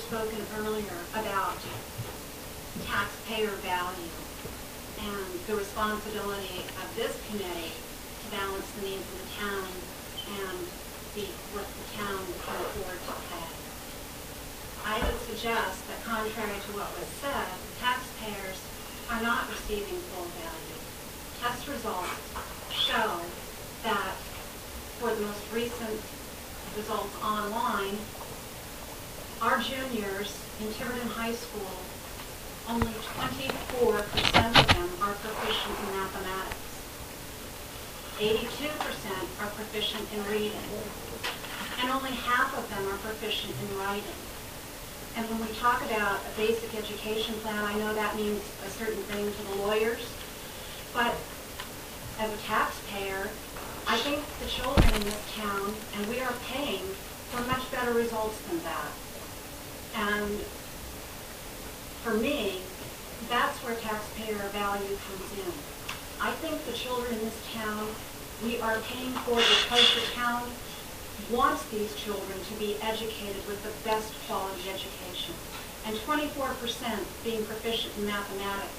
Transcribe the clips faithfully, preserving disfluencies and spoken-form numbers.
spoken earlier about taxpayer value and the responsibility of this committee to balance the needs of the town and the, what the town can afford to pay. I would suggest that contrary to what was said, taxpayers are not receiving full value. Test results show that for the most recent results online, our juniors in Tiverton High School, only twenty-four percent of them are proficient in mathematics. eighty-two percent are proficient in reading, and only half of them are proficient in writing. And when we talk about a basic education plan, I know that means a certain thing to the lawyers, but as a taxpayer, I think the children in this town, and we are paying for much better results than that. And for me, that's where taxpayer value comes in. I think the children in this town, we are paying for because the town wants these children to be educated with the best quality education. And twenty-four percent being proficient in mathematics,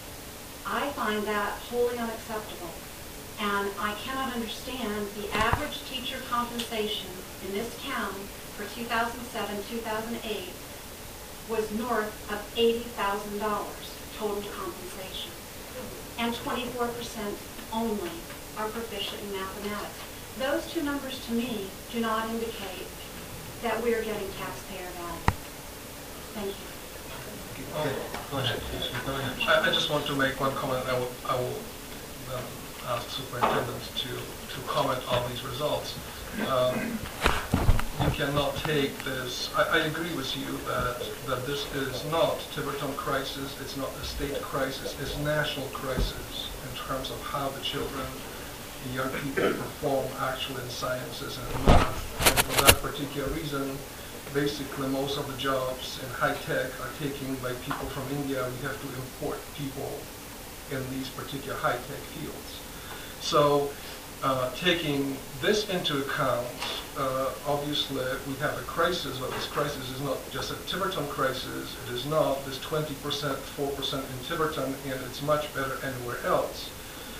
I find that wholly unacceptable. And I cannot understand the average teacher compensation in this town for two thousand seven, two thousand eight was north of eighty thousand dollars total compensation. And twenty-four percent only are proficient in mathematics. Those two numbers to me do not indicate that we are getting taxpayer value. Thank you. Okay, go ahead. Go ahead. I, I just want to make one comment. I will, I will um, ask the superintendent to, to comment on these results. Um, you cannot take this. I, I agree with you that, that this is not Tiverton crisis, it's not a state crisis, it's a national crisis in terms of how the children, the young people perform actually in sciences and math. And for that particular reason, basically most of the jobs in high tech are taken by people from India. We have to import people in these particular high tech fields. So uh, taking this into account, uh, obviously we have a crisis, but this crisis is not just a Tiverton crisis. It is not this twenty percent, four percent in Tiverton, and it's much better anywhere else.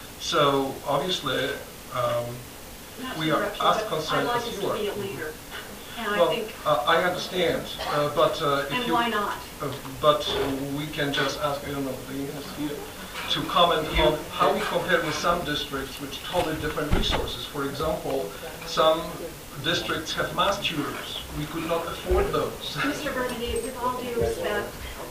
So obviously um, we are as concerned I'd like as us you are. to be a leader. And Well, I think, uh, I understand, uh, but uh, if and you, why not? uh, but we can just ask, I don't know, the here to comment on how we compare with some districts with totally different resources. For example, some districts have math tutors. We could not afford those. Mister Bernadette, with all due respect,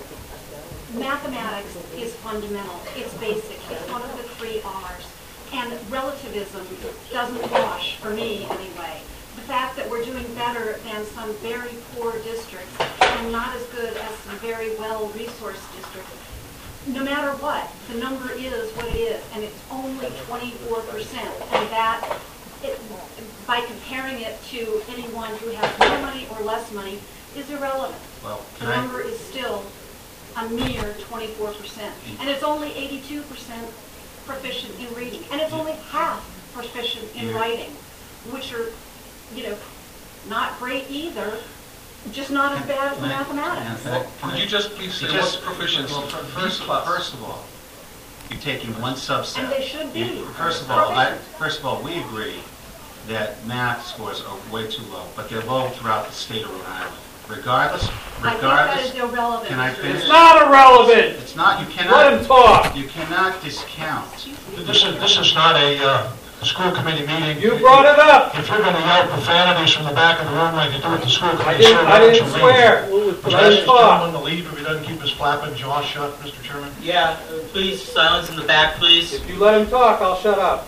mathematics is fundamental. It's basic. It's one of the three R's. And relativism doesn't wash, for me anyway. The fact that we're doing better than some very poor districts and not as good as some very well-resourced districts, no matter what, the number is what it is, and it's only twenty-four percent. And that, it, by comparing it to anyone who has more money or less money, is irrelevant. Well, The can I- number is still a mere twenty-four percent. And it's only eighty-two percent proficient in reading. And it's only half proficient in Yeah. writing, which are, you know, not great either, just not as bad as Can I- mathematics. can I- can Could I- you just please say You what's just- proficiency? Well, fir- first, class. first of all, you're taking one subset. And they should be. You- First of all, I, Proficient. first of all, we agree that math scores are way too low, but they're low throughout the state of Rhode Island. Regardless, I think that regardless, is irrelevant. Can I Mister finish? It's not irrelevant. it's not, you Let cannot, him talk. you cannot discount. This is, this is not a uh, school committee meeting. You brought it up. If you're going to yell profanities from the back of the room like you do at the school I committee, didn't, sir, I why don't didn't you leave? swear. Would you Let ask him this talk. gentleman to leave if he doesn't keep his flapping jaw shut, Mister Chairman? Yeah, uh, please, silence in the back, please. If you let him talk, I'll shut up.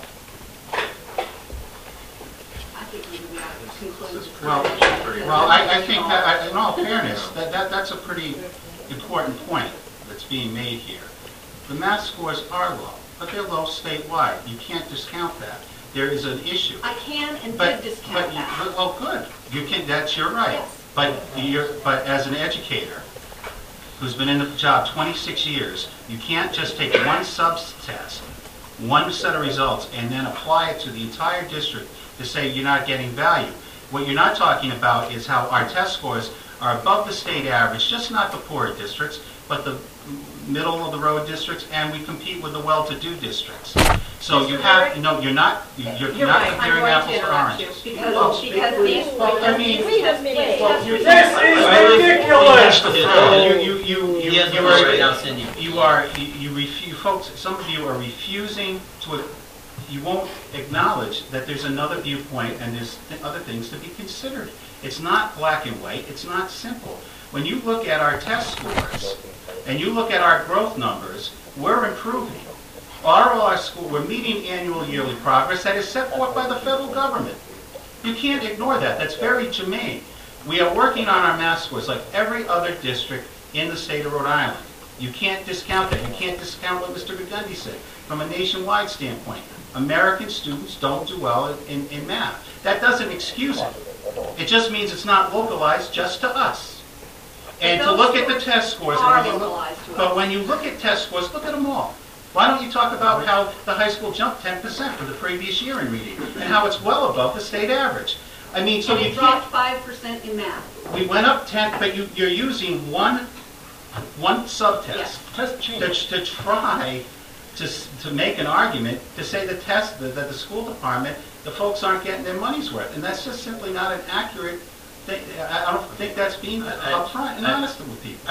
I think we we ought to conclude. Well, well, I, I think that, I- in all fairness, that, that, that's a pretty important point that's being made here. The math scores are low, but they're low statewide. You can't discount that. There is an issue. I can and But, did but, discount you- that. but- oh, good. You can, that's your right. Yes. But you're, but as an educator who's been in the job twenty-six years, you can't just take one sub-test, one set of results, and then apply it to the entire district to say you're not getting value. What you're not talking about is how our test scores are above the state average, just not the poorer districts, but the middle-of-the-road districts, and we compete with the well-to-do districts. So you have, no, you're not, you're You're you're not right, I'm comparing going to apples to interrupt you, oranges. because, because these, Well, I mean, these test, these test you- results. This is Alright. ridiculous! You, you, you, He you, has the you word are- right now, Cindy. You are, you you refu, folks, some of you are refusing to, you won't acknowledge that there's another viewpoint and there's th- other things to be considered. It's not black and white, it's not simple. When you look at our test scores, and you look at our growth numbers, we're improving. Our, our school, we're meeting annual yearly progress that is set forth by the federal government. You can't ignore that, that's very germane. We are working on our math scores like every other district in the state of Rhode Island. You can't discount that. You can't discount what Mister Gugundy said. From a nationwide standpoint, American students don't do well in, in, in math. That doesn't excuse it. It just means it's not localized just to us. And to Those look at the scores test scores, are and when you look, localized to but us. when you look at test scores, look at them all. Why don't you talk about how the high school jumped ten percent for the previous year in reading, and how it's well above the state average? I mean, so And you it can't. dropped five percent in math. We went up ten, but you, you're using one, one subtest Test change. to, to try to, s- to make an argument to say the test, that that the school department, the folks aren't getting their money's worth. And that's just simply not an accurate thing. I, I don't think that's being I- upfront and I- honest with people.